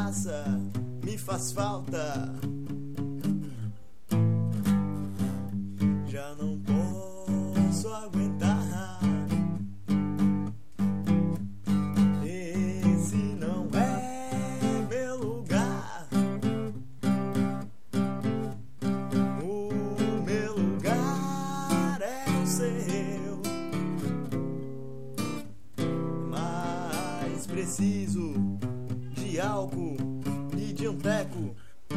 passa me faz falta. Já não posso aguentar. Esse não é meu lugar. O meu lugar é o seu. Mas preciso de álcool e de um teco.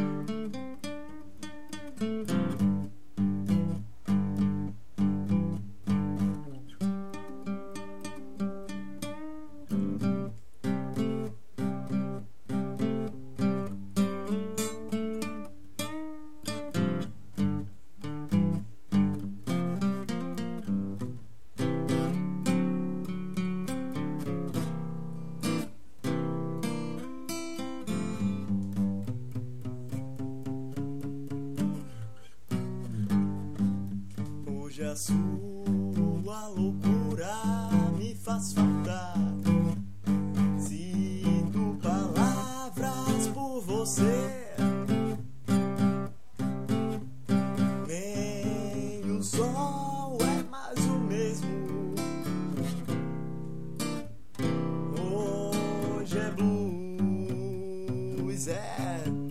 Hoje a sua loucura me faz falta. Sinto palavras por você. Nem o sol é mais o mesmo. Hoje é blues, é